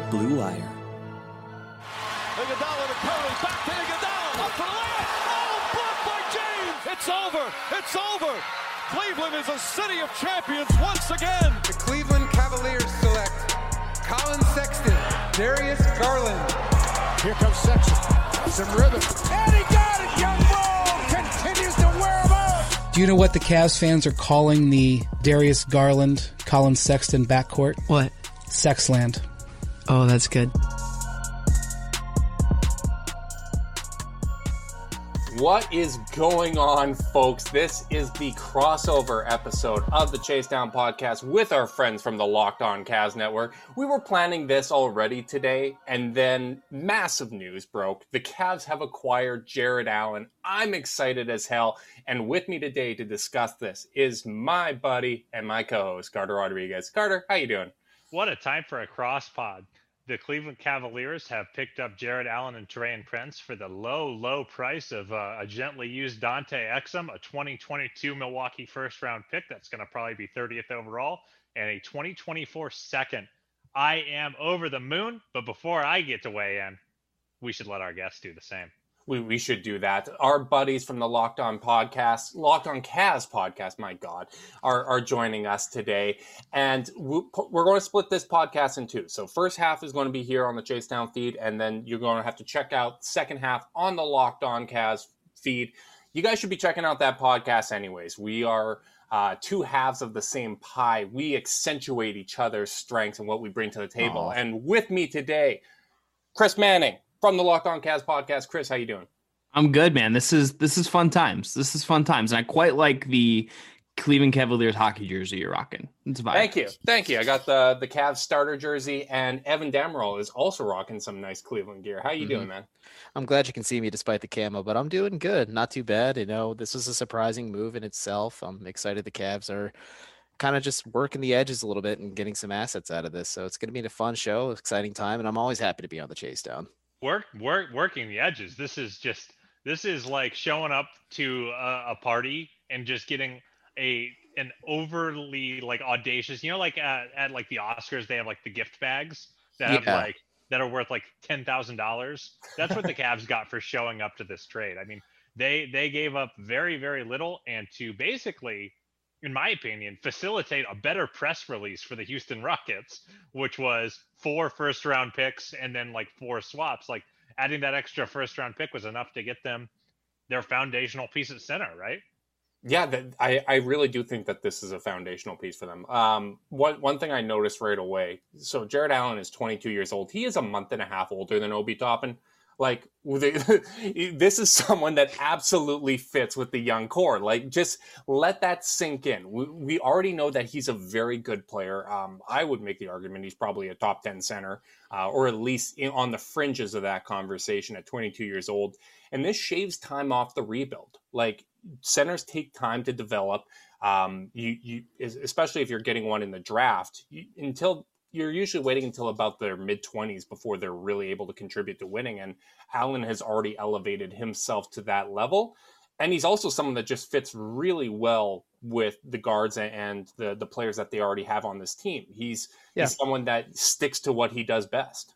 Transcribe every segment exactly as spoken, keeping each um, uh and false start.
Blue Wire. Iguodala to Curry, back to Iguodala, up for the layup. Oh, blocked by James. It's over. It's over. Cleveland is a city of champions once again. The Cleveland Cavaliers select Colin Sexton, Darius Garland. Here comes Sexton. Some rhythm. And he got it. Young Bull continues to wear him out. Do you know what the Cavs fans are calling the Darius Garland, Colin Sexton backcourt? What? Sexland. Oh, that's good. What is going on, folks? This is the crossover episode of the Chase Down podcast with our friends from the Locked On Cavs Network. We were planning this already today, and then massive news broke. The Cavs have acquired Jarrett Allen. I'm excited as hell, and with me today to discuss this is my buddy and my co-host, Carter Rodriguez. Carter, how you doing? What a time for a cross pod. The Cleveland Cavaliers have picked up Jarrett Allen and Taurean Prince for the low, low price of uh, a gently used Dante Exum, a twenty twenty-two Milwaukee first-round pick that's going to probably be thirtieth overall, and a twenty twenty-four second. I am over the moon, but before I get to weigh in, we should let our guests do the same. We we should do that. Our buddies from the Locked On podcast, Locked On Cavs podcast, my God, are, are joining us today. And we're going to split this podcast in two. So first half is going to be here on the Chase Down feed, and then you're going to have to check out second half on the Locked On Cavs feed. You guys should be checking out that podcast anyways. We are uh, two halves of the same pie. We accentuate each other's strengths and what we bring to the table. Aww. And with me today, Chris Manning from the Locked On Cavs podcast. Chris, how you doing? I'm good, man. This is this is fun times. This is fun times. And I quite like the Cleveland Cavaliers hockey jersey you're rocking. It's a vibe. Thank you. Thank you. I got the the Cavs starter jersey, and Evan Dammarell is also rocking some nice Cleveland gear. How you mm-hmm. doing, man? I'm glad you can see me despite the camo, but I'm doing good. Not too bad. You know, this was a surprising move in itself. I'm excited the Cavs are kind of just working the edges a little bit and getting some assets out of this. So it's going to be a fun show, exciting time, and I'm always happy to be on the Chase Down. Work, work, working the edges. This is just, this is like showing up to a, a party and just getting a an overly like audacious, you know, like at, at like the Oscars, they have like the gift bags that yeah. have like that are worth like ten thousand dollars. That's what the Cavs got for showing up to this trade. I mean, they they gave up very very little, and to basically, in my opinion, facilitate a better press release for the Houston Rockets, which was four first round picks and then like four swaps. Like adding that extra first round pick was enough to get them their foundational piece at center, right? Yeah, that, I, I really do think that this is a foundational piece for them. Um, one, one thing I noticed right away, so Jarrett Allen is twenty-two years old. He is a month and a half older than Obi Toppin. Like, this is someone that absolutely fits with the young core. Like, just let that sink in. We, we already know that he's a very good player. Um, I would make the argument he's probably a top ten center, uh, or at least in, on the fringes of that conversation at twenty-two years old. And this shaves time off the rebuild. Like, centers take time to develop. Um, you, you, especially if you're getting one in the draft, you, until you're usually waiting until about their mid-twenties before they're really able to contribute to winning. And Allen has already elevated himself to that level. And he's also someone that just fits really well with the guards and the, the players that they already have on this team. He's, yeah. he's someone that sticks to what he does best.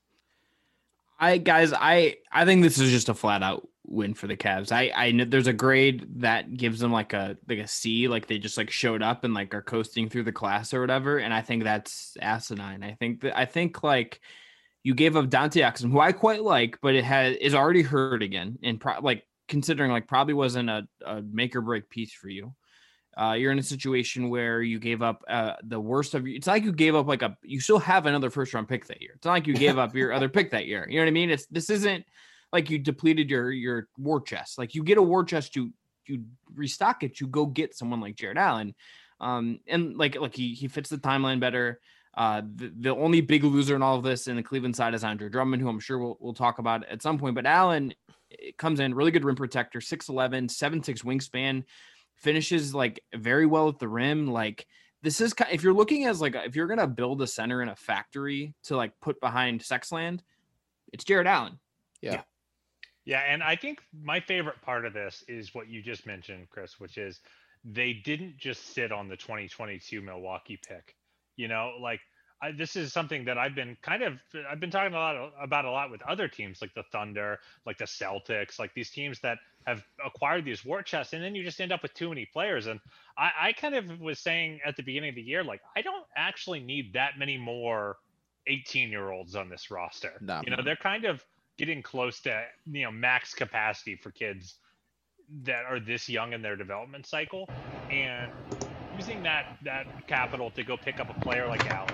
I guys, I, I think this is just a flat out win for the Cavs. I, I know there's a grade that gives them like a like a C, like they just like showed up and like are coasting through the class or whatever. And I think that's asinine. I think that I think like you gave up Dante Exum, who I quite like, but it has is already hurt again, and pro- like considering like probably wasn't a, a make or break piece for you. Uh, you're in a situation where you gave up uh, the worst of you. It's not like you gave up like a, you still have another first round pick that year. It's not like you gave up your other pick that year. You know what I mean? It's, this isn't like you depleted your, your war chest. Like you get a war chest, you, you restock it, you go get someone like Jarrett Allen. Um, and like, like he, he fits the timeline better. Uh, the, the only big loser in all of this in the Cleveland side is Andre Drummond, who I'm sure we'll, we'll talk about at some point, but Allen comes in really good rim protector, six eleven, seven six wingspan, finishes like very well at the rim. Like this is kind, if you're looking as like, if you're going to build a center in a factory to like put behind Sexland, it's Jarrett Allen. Yeah. yeah. Yeah. And I think my favorite part of this is what you just mentioned, Chris, which is they didn't just sit on the twenty twenty-two Milwaukee pick. You know, like I, this is something that I've been kind of I've been talking a lot about a lot with other teams like the Thunder, like the Celtics, like these teams that have acquired these war chests, and then you just end up with too many players. And I, I kind of was saying at the beginning of the year, like I don't actually need that many more eighteen year olds on this roster. No. You know, they're kind of getting close to, you know, max capacity for kids that are this young in their development cycle, and using that that capital to go pick up a player like Allen,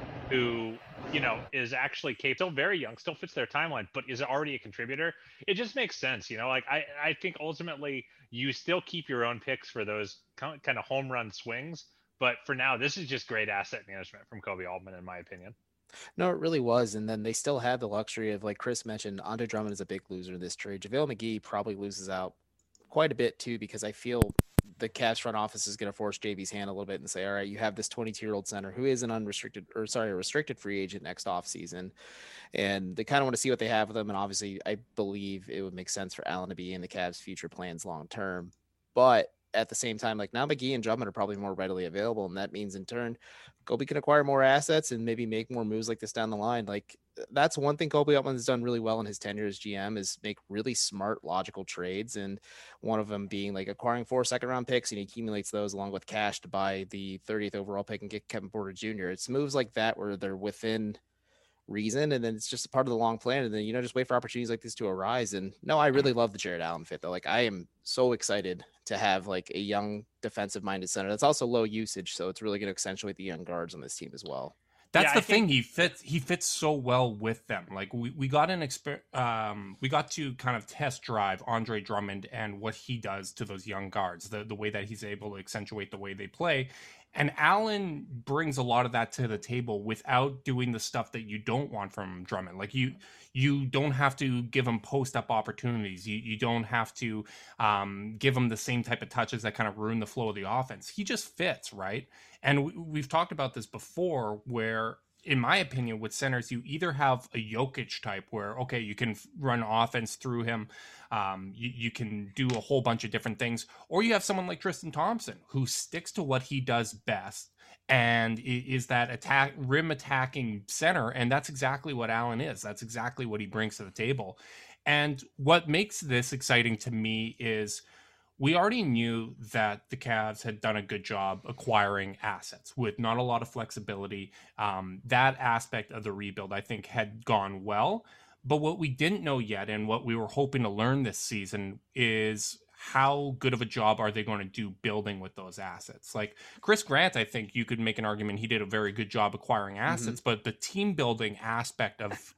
who, you know, is actually capable, still very young, still fits their timeline, but is already a contributor. It just makes sense, you know. Like I, I think ultimately you still keep your own picks for those kind of home run swings, but for now, this is just great asset management from Kobe Altman, in my opinion. No, it really was. And then they still had the luxury of, like Chris mentioned, Andre Drummond is a big loser in this trade. JaVale McGee probably loses out quite a bit too, because I feel the Cavs front office is going to force J B's hand a little bit and say, all right, you have this twenty-two year old center who is an unrestricted or sorry, a restricted free agent next off season. And they kind of want to see what they have with them. And obviously I believe it would make sense for Allen to be in the Cavs future plans long-term, but at the same time, like now McGee and Drummond are probably more readily available. And that means in turn, Kobe can acquire more assets and maybe make more moves like this down the line. Like that's one thing Kobe Altman has done really well in his tenure as G M is make really smart, logical trades. And one of them being like acquiring four second round picks, and he accumulates those along with cash to buy the thirtieth overall pick and get Kevin Porter Junior It's moves like that where they're within reason, and then it's just a part of the long plan, and then, you know, just wait for opportunities like this to arise. And no, I really love the Jared Allen fit though. Like I am so excited to have like a young defensive minded center that's also low usage, so it's really going to accentuate the young guards on this team as well. That's yeah, the I thing. think... He fits. He fits so well with them. Like we, we got an exper- um, we got to kind of test drive Andre Drummond and what he does to those young guards. The the way that he's able to accentuate the way they play, and Allen brings a lot of that to the table without doing the stuff that you don't want from Drummond. Like you, you don't have to give him post up opportunities. You you don't have to um, give him the same type of touches that kind of ruin the flow of the offense. He just fits right. And we, we've talked about this before where, in my opinion, with centers, you either have a Jokic type where, okay, you can run offense through him. Um, you, you can do a whole bunch of different things. Or you have someone like Tristan Thompson who sticks to what he does best and is that attack rim attacking center. And that's exactly what Allen is. That's exactly what he brings to the table. And what makes this exciting to me is we already knew that the Cavs had done a good job acquiring assets with not a lot of flexibility. Um, that aspect of the rebuild, I think, had gone well. But what we didn't know yet, and what we were hoping to learn this season, is how good of a job are they going to do building with those assets? Like Chris Grant, I think you could make an argument he did a very good job acquiring assets, mm-hmm. but the team building aspect of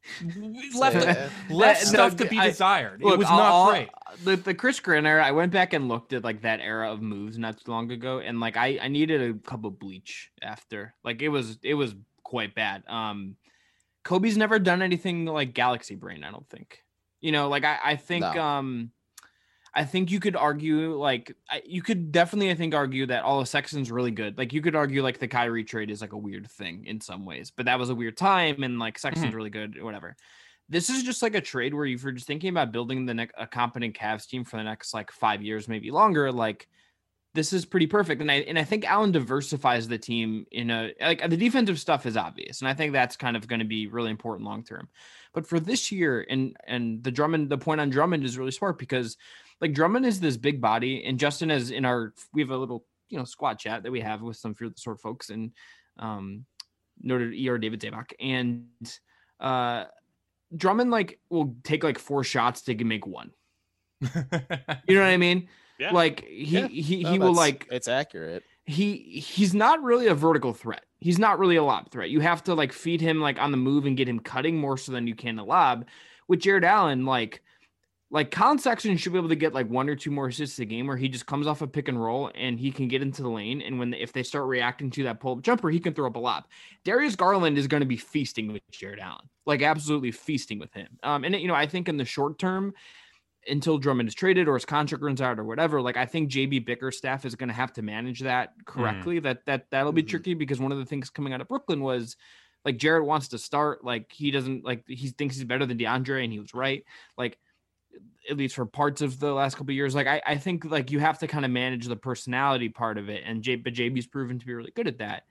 left, Yeah. left Uh, stuff no, to be I- desired. Look, it was I'll- not I'll- great. The the Chris Grant era, I went back and looked at like that era of moves not too long ago, and like I, I needed a cup of bleach after. Like it was it was quite bad. Um, Kobe's never done anything like Galaxy Brain, I don't think. You know, like I, I think No. um I think you could argue like I, you could definitely I think argue that all of Sexton's really good. Like you could argue like the Kyrie trade is like a weird thing in some ways, but that was a weird time and like Sexton's Mhm. really good or whatever. This is just like a trade where if you're just thinking about building the next a competent Cavs team for the next like five years, maybe longer, like this is pretty perfect. And I and I think Allen diversifies the team in a like the defensive stuff is obvious, and I think that's kind of going to be really important long term. But for this year, and and the Drummond, the point on Drummond is really smart because like Drummond is this big body, and Justin is in our we have a little you know squad chat that we have with some Fear the Sword folks and um noted E R David Zabak and uh. Drummond like will take like four shots to make one. You know what I mean? Yeah. Like he Yeah. he, No, he will that's- like it's accurate. he he's not really a vertical threat. He's not really a lob threat. You have to like feed him like on the move and get him cutting more so than you can a lob. With Jared Allen, like like Colin Sexton should be able to get like one or two more assists a game where he just comes off a pick and roll and he can get into the lane. And when if they start reacting to that pull-up jumper, he can throw up a lob. Darius Garland is going to be feasting with Jared Allen, like absolutely feasting with him. Um, and you know, I think in the short term, until Drummond is traded or his contract runs out or whatever, like I think J B Bickerstaff is going to have to manage that correctly. Mm. That that that'll be mm-hmm. tricky because one of the things coming out of Brooklyn was like Jared wants to start, like he doesn't like he thinks he's better than DeAndre, and he was right. Like at least for parts of the last couple of years, like I, I think like you have to kind of manage the personality part of it, and J but J B's proven to be really good at that.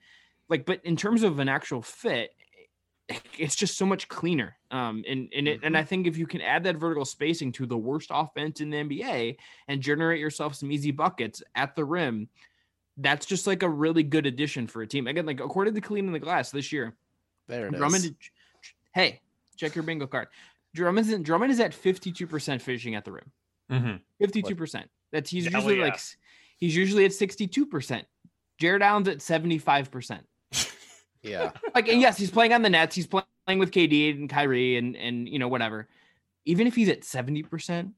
like, but in terms of an actual fit, it's just so much cleaner. Um, and and it, and I think if you can add that vertical spacing to the worst offense in the N B A and generate yourself some easy buckets at the rim, that's just like a really good addition for a team. Again, like according to Cleaning the Glass this year, There it Drummond, is. hey, check your bingo card. Drummond, Drummond is at fifty-two percent finishing at the rim. Mm-hmm. fifty-two percent. That's he's Hell usually yeah. like he's usually at sixty-two percent. Jared Allen's at seventy-five percent. Yeah. Like, and yes, he's playing on the Nets. He's playing with K D and Kyrie and and you know whatever. Even if he's at seventy percent,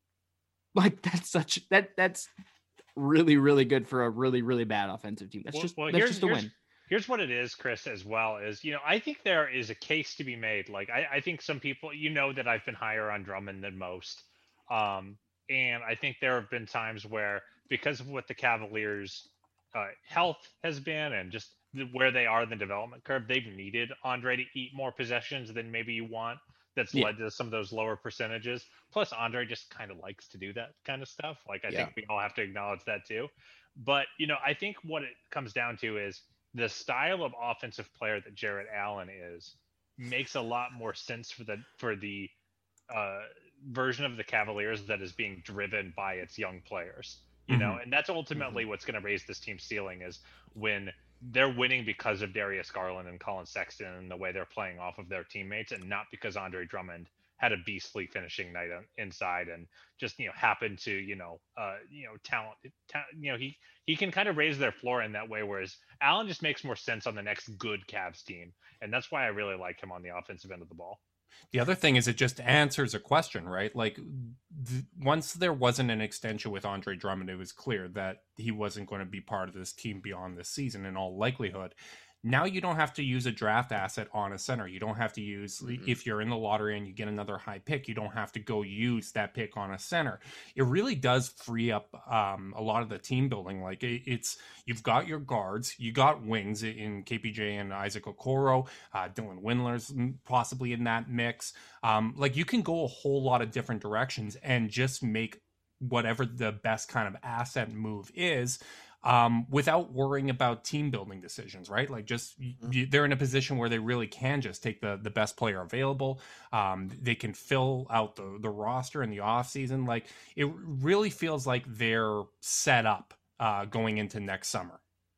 like that's such that that's really really good for a really really bad offensive team. That's Well- just well, that's here's- just a here's- win. Here's what it is, Chris, as well is, you know, I think there is a case to be made. Like, I, I think some people, you know, that I've been higher on Drummond than most. Um, and I think there have been times where, because of what the Cavaliers' uh, health has been and just the, where they are in the development curve, they've needed Andre to eat more possessions than maybe you want. That's Yeah. led to some of those lower percentages. Plus, Andre just kind of likes to do that kind of stuff. Like, I Yeah. think we all have to acknowledge that too. But, you know, I think what it comes down to is the style of offensive player that Jarrett Allen is makes a lot more sense for the for the uh, version of the Cavaliers that is being driven by its young players. You know, and that's ultimately what's going to raise this team's ceiling is when they're winning because of Darius Garland and Colin Sexton and the way they're playing off of their teammates, and not because Andre Drummond had a beastly finishing night on, inside and just, you know, happened to, you know, uh, you know, talent, ta- you know, he, he can kind of raise their floor in that way. Whereas Allen just makes more sense on the next good Cavs team. And that's why I really like him on the offensive end of the ball. The other thing is it just answers a question, right? Like th- once there wasn't an extension with Andre Drummond, it was clear that he wasn't going to be part of this team beyond this season in all likelihood. Now you don't have to use a draft asset on a center. You don't have to use, mm-hmm. if you're in the lottery and you get another high pick, you don't have to go use that pick on a center. It really does free up um, a lot of the team building. Like it, it's, you've got your guards, you got wings in K P J and Isaac Okoro, uh, Dylan Windler's possibly in that mix. Um, like you can go a whole lot of different directions and just make whatever the best kind of asset move is. Um, without worrying about team building decisions, right? Like just you, they're in a position where they really can just take the, the best player available. Um, they can fill out the, the roster in the off season. Like it really feels like they're set up uh, going into next summer.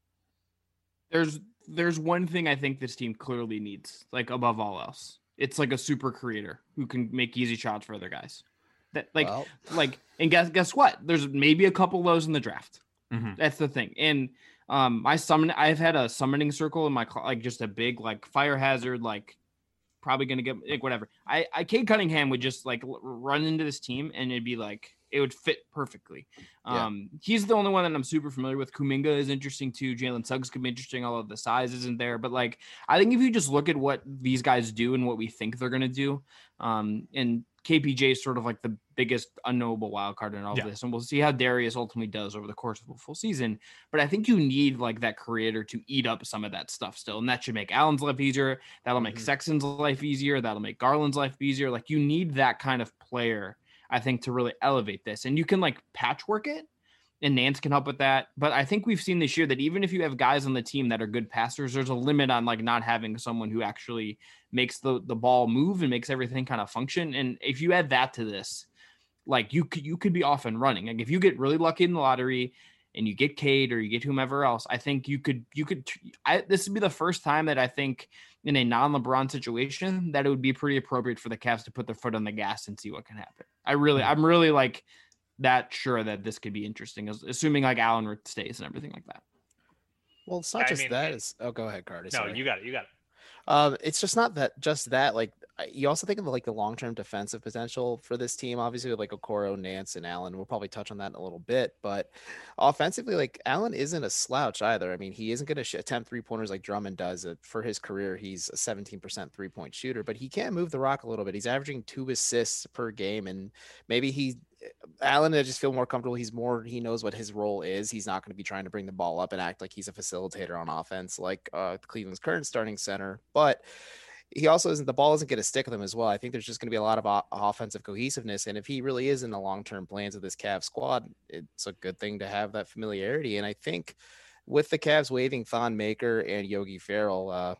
There's, there's one thing I think this team clearly needs, like above all else. It's like a super creator who can make easy shots for other guys. That like, Well. like, and guess, guess what? There's maybe a couple of those in the draft. Mm-hmm. That's the thing. And um, my summon, I've had a summoning circle in my, like just a big, like fire hazard, like probably going to get like, whatever. I, I, Cade Cunningham would just like l- run into this team and it'd be like, it would fit perfectly. Yeah. Um, he's the only one that I'm super familiar with. Kuminga is interesting too. Jalen Suggs could be interesting. Although the size isn't there, but like, I think if you just look at what these guys do and what we think they're going to do, um, and K P J is sort of like the biggest unknowable wild card in all Yeah. of this. And we'll see how Darius ultimately does over the course of a full season. But I think you need like that creator to eat up some of that stuff still. And that should make Allen's life easier. That'll make Mhm. Sexton's life easier. That'll make Garland's life easier. Like you need that kind of player, I think, to really elevate this. And you can like patchwork it. And Nance can help with that. But I think we've seen this year that even if you have guys on the team that are good passers, there's a limit on like not having someone who actually makes the, the ball move and makes everything kind of function. And if you add that to this, like you could, you could be off and running. Like if you get really lucky in the lottery and you get Cade or you get whomever else, I think you could, you could, I, this would be the first time that I think in a non-LeBron situation that it would be pretty appropriate for the Cavs to put their foot on the gas and see what can happen. I really, I'm really like, that sure that this could be interesting, assuming like Allen stays and everything like that. Well, it's not I just mean, that. it- It's oh, go ahead, Carter. No, sorry. you got it. You got it. Um, it's just not that just that. Like I- you also think of like the long term defensive potential for this team. Obviously, with like Okoro, Nance, and Allen. We'll probably touch on that in a little bit. But offensively, like Allen isn't a slouch either. I mean, he isn't going to sh- attempt three pointers like Drummond does. Uh, For his career, he's a seventeen percent three point shooter, but he can move the rock a little bit. He's averaging two assists per game, and maybe he. Allen, I just feel more comfortable. He's more, he knows what his role is. He's not going to be trying to bring the ball up and act like he's a facilitator on offense, like uh, Cleveland's current starting center. But he also isn't, the ball isn't going to stick with him as well. I think there's just going to be a lot of o- offensive cohesiveness. And if he really is in the long term plans of this Cavs squad, it's a good thing to have that familiarity. And I think with the Cavs waiving Thon Maker and Yogi Ferrell, uh,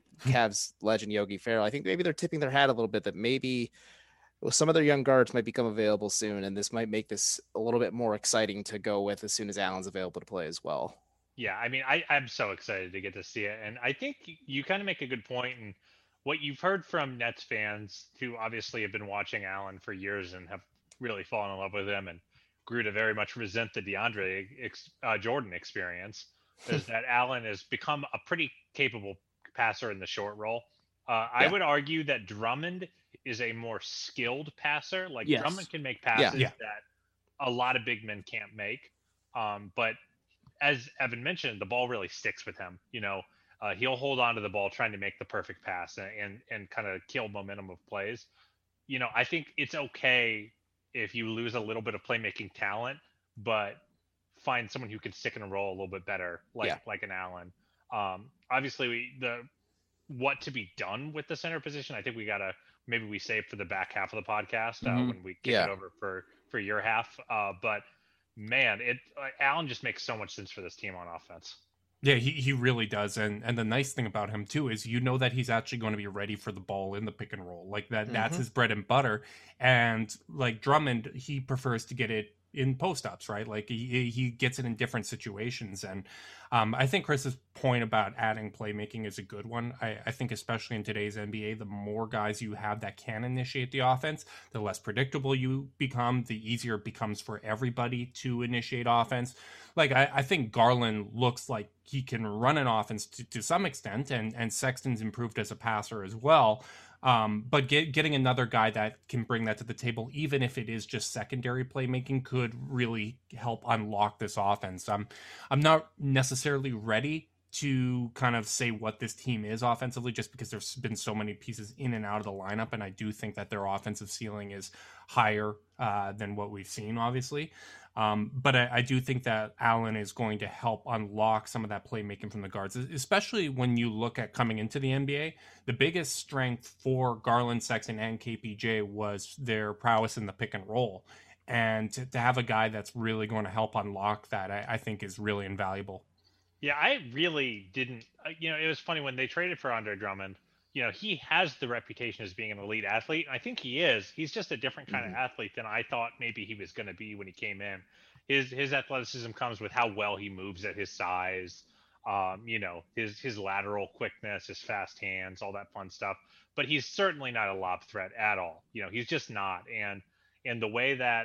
Cavs legend Yogi Ferrell, I think maybe they're tipping their hat a little bit that maybe well, some of their young guards might become available soon, and this might make this a little bit more exciting to go with as soon as Allen's available to play as well. Yeah, I mean, I, I'm so excited to get to see it. And I think you kind of make a good point. And what you've heard from Nets fans who obviously have been watching Allen for years and have really fallen in love with him and grew to very much resent the DeAndre ex, uh, Jordan experience is that Allen has become a pretty capable passer in the short roll. Uh, I Yeah. would argue that Drummond is a more skilled passer. Like Yes. Drummond can make passes Yeah. that a lot of big men can't make. Um, but as Evan mentioned, the ball really sticks with him. You know, uh, he'll hold on to the ball trying to make the perfect pass and and, and kind of kill momentum of plays. You know, I think it's okay if you lose a little bit of playmaking talent, but find someone who can stick and roll a little bit better, like Yeah. like an Allen. Um, obviously, we, the what to be done with the center position, I think we gotta maybe we save for the back half of the podcast uh, Mhm. when we kick Yeah. it over for for your half. Uh, but man, it uh, Allen just makes so much sense for this team on offense. Yeah, he, he really does. And and the nice thing about him too is you know that he's actually going to be ready for the ball in the pick and roll. Like that that's Mhm. his bread and butter. And like Drummond, he prefers to get it in post ups, right? Like he he gets it in different situations. And um, I think Chris's point about adding playmaking is a good one. I, I think especially in today's N B A, the more guys you have that can initiate the offense, the less predictable you become, the easier it becomes for everybody to initiate offense. Like I, I think Garland looks like he can run an offense to, to some extent, and and Sexton's improved as a passer as well. Um, but get, getting another guy that can bring that to the table, even if it is just secondary playmaking, could really help unlock this offense. I'm I'm not necessarily ready to kind of say what this team is offensively, just because there's been so many pieces in and out of the lineup, and I do think that their offensive ceiling is higher uh, than what we've seen, obviously. Um, but I, I do think that Allen is going to help unlock some of that playmaking from the guards, especially when you look at coming into the N B A. The biggest strength for Garland, Sexton, and K P J was their prowess in the pick and roll. And to, to have a guy that's really going to help unlock that, I, I think is really invaluable. Yeah, I really didn't. Uh, you know, it was funny when they traded for Andre Drummond. You know, he has the reputation as being an elite athlete. And I think he is. He's just a different kind Mhm. of athlete than I thought maybe he was going to be when he came in. His his athleticism comes with how well he moves at his size. Um, you know, his his lateral quickness, his fast hands, all that fun stuff. But he's certainly not a lob threat at all. You know, he's just not. And and the way that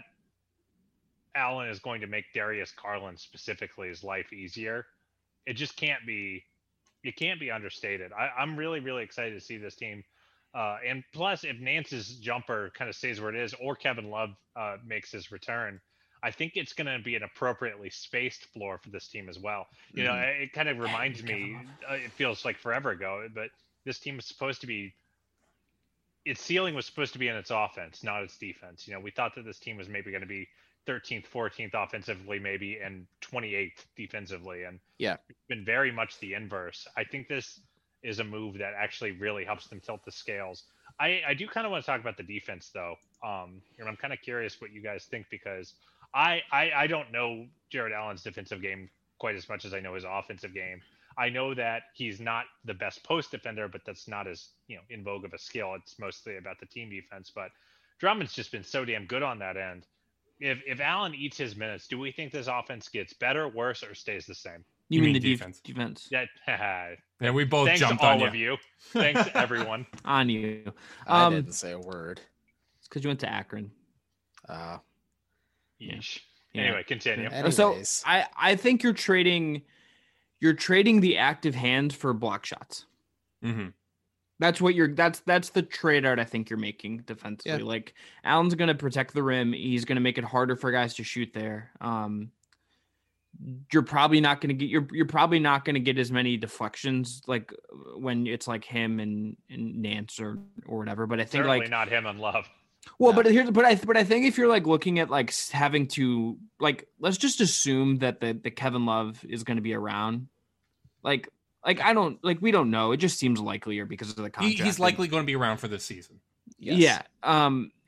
Allen is going to make Darius Garland specifically his life easier, it just can't be. It can't be understated. I, I'm really, really excited to see this team. Uh, and plus, if Nance's jumper kind of stays where it is, or Kevin Love uh, makes his return, I think it's going to be an appropriately spaced floor for this team as well. You know, Mhm. it, it kind of reminds me, uh, it feels like forever ago, but this team is supposed to be, its ceiling was supposed to be in its offense, not its defense. You know, we thought that this team was maybe going to be thirteenth, fourteenth offensively, maybe, and twenty-eighth defensively. And Yeah. it's been very much the inverse. I think this is a move that actually really helps them tilt the scales. I, I do kind of want to talk about the defense, though. Um, and I'm kind of curious what you guys think, because I, I, I don't know Jared Allen's defensive game quite as much as I know his offensive game. I know that he's not the best post defender, but that's not as, you know, in vogue of a skill. It's mostly about the team defense. But Drummond's just been so damn good on that end. If if Allen eats his minutes, do we think this offense gets better, worse, or stays the same? You, You mean, mean the defense. defense? defense Yeah. Yeah, we both Thanks jumped all on you. of you. Thanks everyone. on you. I Um, didn't say a word. It's because you went to Akron. Uh, Yeesh. Yeah. Anyway, continue. So anyways, I I think you're trading, you're trading the active hands for block shots. Mm-hmm. That's what you're. That's that's the trade out I think you're making defensively. Yeah. Like Allen's going to protect the rim. He's going to make it harder for guys to shoot there. Um, you're probably not going to get. You're you're probably not going to get as many deflections like when it's like him and, and Nance or or whatever. But I think Certainly like not him and Love. well, No. but here's but I but I think if you're like looking at like s- having to like let's just assume that the the Kevin Love is going to be around, like. Like I don't like we don't know. It just seems likelier because of the He, contract. he's likely going to be around for this season. yes. Yeah. Um.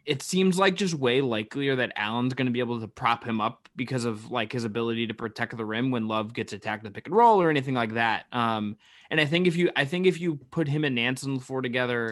it seems like just way likelier that Allen's going to be able to prop him up because of like his ability to protect the rim when Love gets attacked the pick and roll or anything like that. Um, and I think if you, I think if you put him and Nance on the floor together,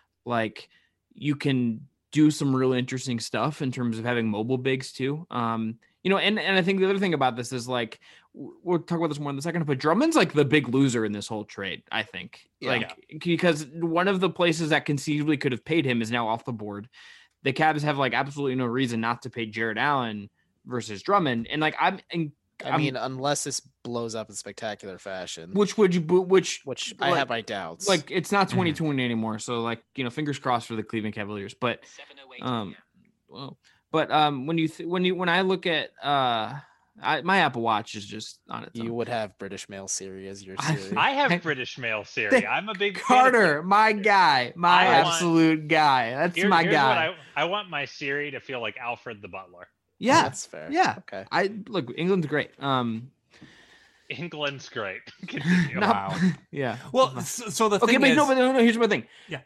like you can do some really interesting stuff in terms of having mobile bigs too. Um, you know, and, and I think the other thing about this is like, we'll talk about this more in a second, but Drummond's like the big loser in this whole trade, I think. Yeah. Like, because one of the places that conceivably could have paid him is now off the board. The Cavs have like absolutely no reason not to pay Jared Allen versus Drummond. And like, I'm, and, I mean, I'm, unless this blows up in spectacular fashion, which would you, which, which like, I have my doubts. Like, it's not twenty twenty mm-hmm. anymore. So like, you know, fingers crossed for the Cleveland Cavaliers, but, um, well, but, um, when you, th- when you, when I look at, uh, I, my Apple Watch is just on its own. You would have British Mail Siri as your Siri. I have British Mail Siri. I'm a big Carter, my guy, my I absolute want, guy. That's here, my guy. What I, I want my Siri to feel like Alfred the Butler. Yeah, that's fair. Yeah, okay. I look. England's great. Um, England's great. Continue. Wow. Yeah. Well, so, so the okay, thing but is, no, but no, no. Here's my thing. Yeah.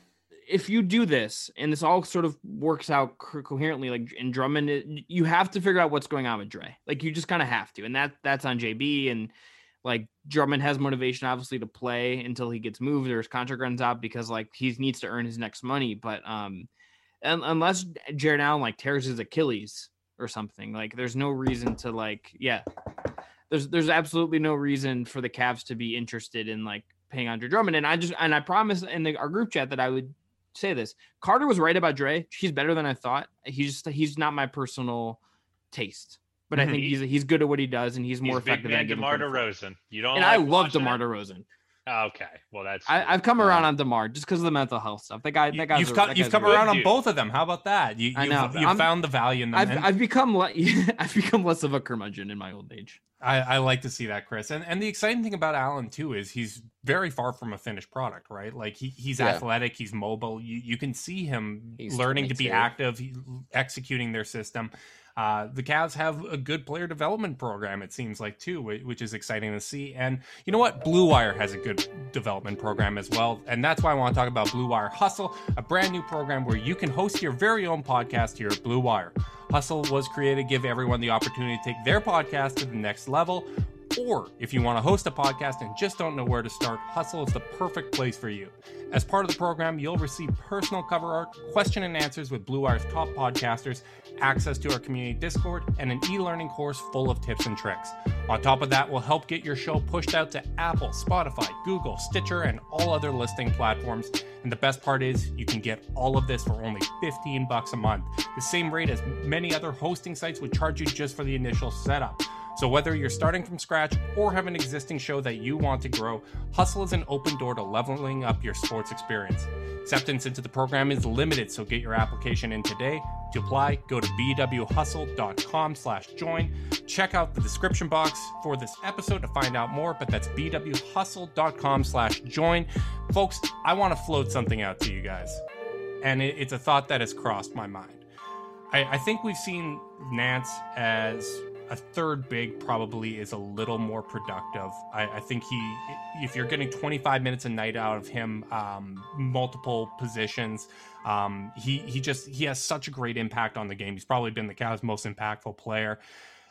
If you do this and this all sort of works out co- coherently, like in Drummond, you have to figure out what's going on with Dre. Like you just kind of have to, and that that's on J B. And like Drummond has motivation, obviously, to play until he gets moved or his contract runs out because like he needs to earn his next money. But um, and, unless Jared Allen like tears his Achilles or something, like there's no reason to like, yeah, there's there's absolutely no reason for the Cavs to be interested in like paying Andre Drummond. And I just and I promised in the, our group chat that I would say this. Carter was right about Dre. He's better than I thought. He's just he's not my personal taste, but mm-hmm. I think he's he's good at what he does, and he's more he's effective than DeMar DeRozan. You don't, and like I love DeMar DeRozan. Okay, well that's I, I've come around on DeMar just because of the mental health stuff. That guy, that guy's you've a, come, that you've come around on both of them. How about that? You, I you've, know. you've found the value in them. I've, and I've become le- I've become less of a curmudgeon in my old age. I, I like to see that, Chris. And and the exciting thing about Allen too is he's very far from a finished product, right? Like he, he's yeah. athletic, he's mobile. You you can see him he's learning twenty-two. To be active, he, executing their system. Uh, the Cavs have a good player development program, it seems like, too, which is exciting to see. And you know what? Blue Wire has a good development program as well. And that's why I want to talk about Blue Wire Hustle, a brand new program where you can host your very own podcast here at Blue Wire. Hustle was created to give everyone the opportunity to take their podcast to the next level. Or if you want to host a podcast and just don't know where to start, Hustle is the perfect place for you. As part of the program, you'll receive personal cover art, question and answers with Blue Wire's top podcasters, access to our community Discord, and an e-learning course full of tips and tricks. On top of that, we'll help get your show pushed out to Apple, Spotify, Google, Stitcher, and all other listing platforms. And the best part is you can get all of this for only fifteen bucks a month, the same rate as many other hosting sites would charge you just for the initial setup. So whether you're starting from scratch or have an existing show that you want to grow, Hustle is an open door to leveling up your sports experience. Acceptance into the program is limited, so get your application in today. To apply, go to bwhustle.com slash join. Check out the description box for this episode to find out more, but that's bwhustle.com slash join. Folks, I want to float something out to you guys, and it, it's a thought that has crossed my mind. I, I think we've seen Nance as a third big probably is a little more productive. I, I think he, if you're getting twenty-five minutes a night out of him, um, multiple positions, um, he he just he has such a great impact on the game. He's probably been the Cavs' most impactful player.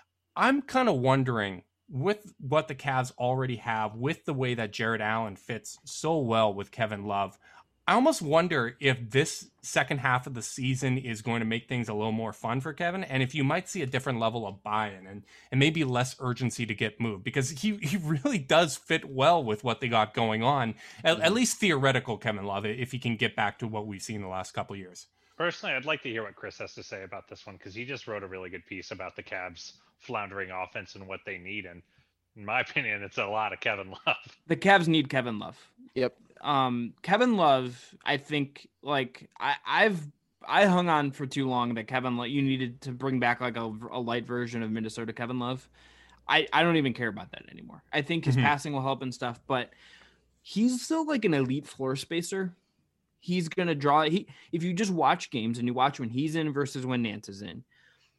I'm kind of wondering, with what the Cavs already have, with the way that Jared Allen fits so well with Kevin Love, I almost wonder if this second half of the season is going to make things a little more fun for Kevin, and if you might see a different level of buy-in and, and maybe less urgency to get moved, because he, he really does fit well with what they got going on, at, at least theoretical Kevin Love, if he can get back to what we've seen the last couple of years. Personally, I'd like to hear what Chris has to say about this one, because he just wrote a really good piece about the Cavs' floundering offense and what they need, and in my opinion, it's a lot of Kevin Love. The Cavs need Kevin Love. Yep. Um, Kevin Love, I think, like I, I've I hung on for too long that Kevin Love, you needed to bring back like a, a light version of Minnesota Kevin Love. I, I don't even care about that anymore. I think his mm-hmm. passing will help and stuff, but he's still like an elite floor spacer. He's gonna draw. He if you just watch games and you watch when he's in versus when Nance is in.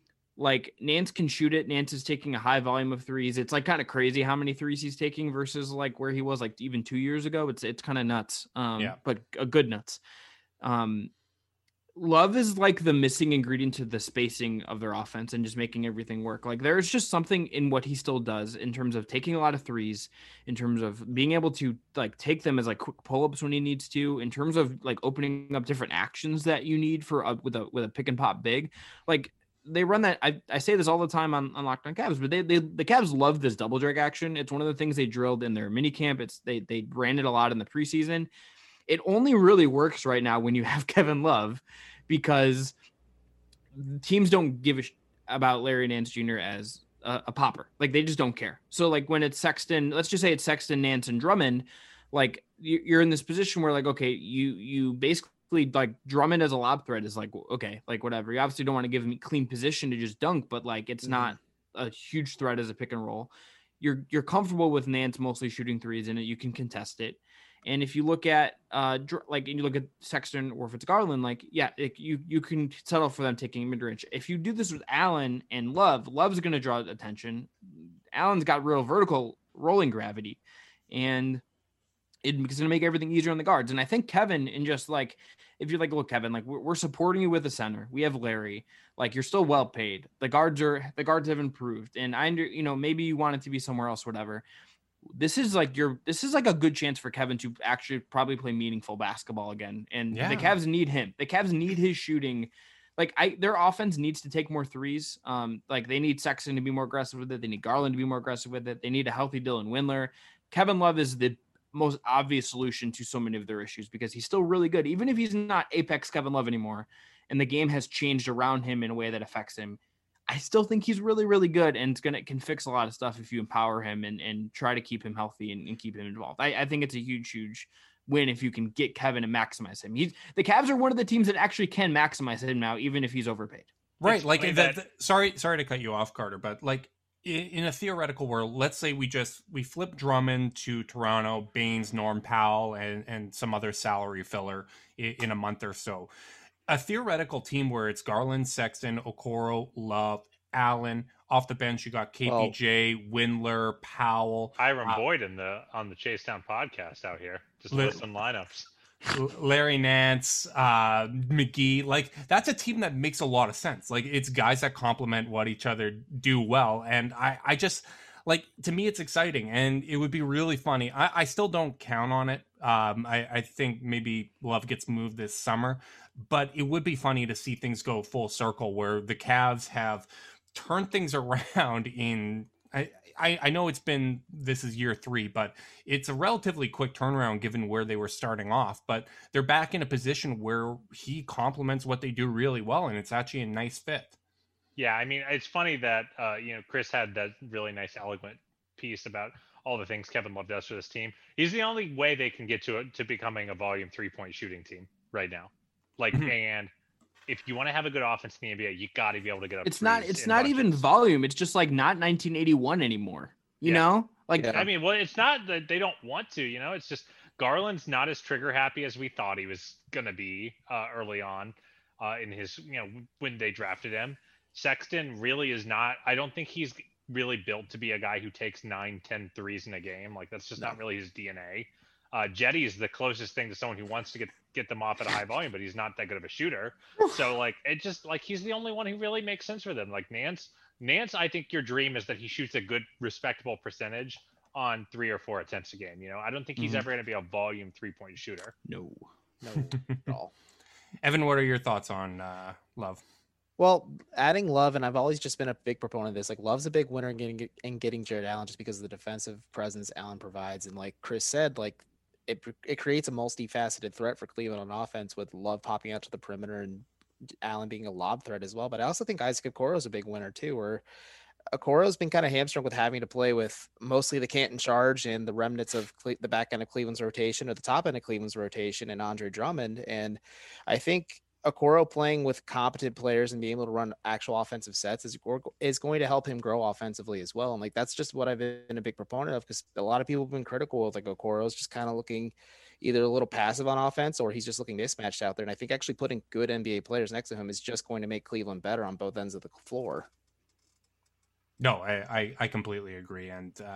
Like Nance can shoot it. Nance is taking a high volume of threes. It's like kind of crazy how many threes he's taking versus like where he was like even two years ago. It's it's kind of nuts. Um, yeah. But a good nuts. Um, Love is like the missing ingredient to the spacing of their offense and just making everything work. Like there's just something in what he still does in terms of taking a lot of threes, in terms of being able to like take them as like quick pull-ups when he needs to, in terms of like opening up different actions that you need for a, with a with a pick and pop big. Like they run that. I, I say this all the time on, on Locked On Cavs, but they, they the Cavs love this double drag action. It's one of the things they drilled in their mini camp. It's they they ran it a lot in the preseason. It only really works right now when you have Kevin Love, because teams don't give a sh- about Larry Nance Junior as a, a popper. Like they just don't care. So like when it's Sexton, let's just say it's Sexton, Nance, and Drummond, like you, you're in this position where like, okay, you, you basically like Drummond as a lob threat is like, okay, like whatever. You obviously don't want to give him clean position to just dunk, but like, it's mm-hmm. not a huge threat as a pick and roll. You're, you're comfortable with Nance mostly shooting threes in it. You can contest it. And if you look at uh like and you look at Sexton or if it's Garland, like yeah, it, you you can settle for them taking mid range. If you do this with Allen and Love, Love's going to draw attention. Allen's got real vertical rolling gravity, and it's going to make everything easier on the guards. And I think Kevin, and just like if you're like, look, Kevin, like we're, we're supporting you with a center. We have Larry. Like you're still well paid. The guards are the guards have improved, and I under you know maybe you want it to be somewhere else, whatever. This is like your this is like a good chance for Kevin to actually probably play meaningful basketball again. And yeah. the Cavs need him. The Cavs need his shooting. Like I their offense needs to take more threes. Um, like they need Sexton to be more aggressive with it. They need Garland to be more aggressive with it. They need a healthy Dylan Windler. Kevin Love is the most obvious solution to so many of their issues because he's still really good. Even if he's not apex Kevin Love anymore and the game has changed around him in a way that affects him, I still think he's really, really good, and it's gonna can fix a lot of stuff if you empower him and, and try to keep him healthy and, and keep him involved. I, I think it's a huge, huge win if you can get Kevin and maximize him. He's the Cavs are one of the teams that actually can maximize him now, even if he's overpaid. Right. It's like that, that, that, sorry, sorry to cut you off, Carter, but like in, in a theoretical world, let's say we just we flip Drummond to Toronto, Baines, Norm Powell, and and some other salary filler in, in a month or so. A theoretical team where it's Garland, Sexton, Okoro, Love, Allen. Off the bench, you got K P J, well, Windler, Powell. Hiram uh, Boyd in the on the Chasetown podcast out here. Just La- listing lineups. Larry Nance, uh, McGee. Like, that's a team that makes a lot of sense. Like, it's guys that complement what each other do well. And I, I just, like, to me, it's exciting. And it would be really funny. I, I still don't count on it. Um, I, I think maybe Love gets moved this summer. But it would be funny to see things go full circle where the Cavs have turned things around in I, I, I know it's been this is year three, but it's a relatively quick turnaround given where they were starting off. But they're back in a position where he complements what they do really well, and it's actually a nice fit. Yeah, I mean, it's funny that uh, you know Chris had that really nice, eloquent piece about all the things Kevin Love does for this team. He's the only way they can get to it to becoming a volume three point shooting team right now. Like, mm-hmm. and if you want to have a good offense in the N B A, you got to be able to get up. It's not. It's not bunches. Even volume. It's just like not nineteen eighty-one anymore. You yeah. know, like yeah. I mean, well, it's not that they don't want to. You know, it's just Garland's not as trigger happy as we thought he was gonna be uh, early on uh, in his. You know, when they drafted him, Sexton really is not. I don't think he's really built to be a guy who takes nine, ten threes in a game. Like that's just no. not really his D N A. Uh, Jetty is the closest thing to someone who wants to get get them off at a high volume, but he's not that good of a shooter. So like it just like he's the only one who really makes sense for them. Like Nance, Nance, I think your dream is that he shoots a good, respectable percentage on three or four attempts a game. You know, I don't think he's mm-hmm. ever going to be a volume three point shooter. No, no, at all. Evan, what are your thoughts on uh, Love? Well, adding Love, and I've always just been a big proponent of this. Like, Love's a big winner in getting in getting Jared Allen just because of the defensive presence Allen provides, and like Chris said, like. It, it creates a multifaceted threat for Cleveland on offense with Love popping out to the perimeter and Allen being a lob threat as well. But I also think Isaac Okoro is a big winner too, where Okoro's been kind of hamstrung with having to play with mostly the Canton Charge and the remnants of Cle- the back end of Cleveland's rotation or the top end of Cleveland's rotation and Andre Drummond. And I think Okoro playing with competent players and being able to run actual offensive sets is, is going to help him grow offensively as well. And like, that's just what I've been a big proponent of, because a lot of people have been critical of like Okoro's just kind of looking either a little passive on offense or he's just looking mismatched out there. And I think actually putting good N B A players next to him is just going to make Cleveland better on both ends of the floor. No, I, I, I completely agree. And uh,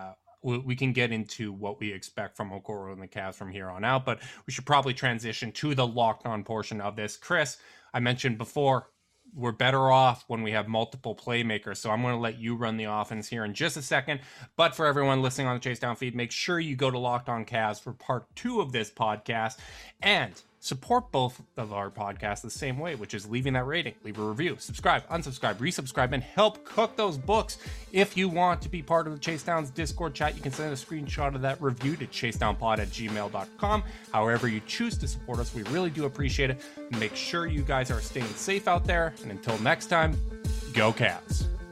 we, we can get into what we expect from Okoro and the Cavs from here on out, but we should probably transition to the locked on portion of this. Chris, I mentioned before, we're better off when we have multiple playmakers. So I'm going to let you run the offense here in just a second. But for everyone listening on the Chase Down feed, make sure you go to Locked On Cavs for part two of this podcast and support both of our podcasts the same way, which is leaving that rating, leave a review, subscribe, unsubscribe, resubscribe, and help cook those books. If you want to be part of the Chase Down's Discord chat, you can send a screenshot of that review to chasedownpod at gmail dot com. However you choose to support us, we really do appreciate it. Make sure you guys are staying safe out there. And until next time, go Cavs.